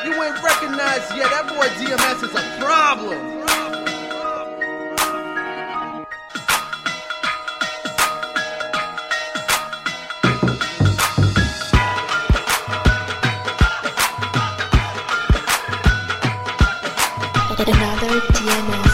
You ain't recognized yet. That boy DMS is a problem. Another DMS.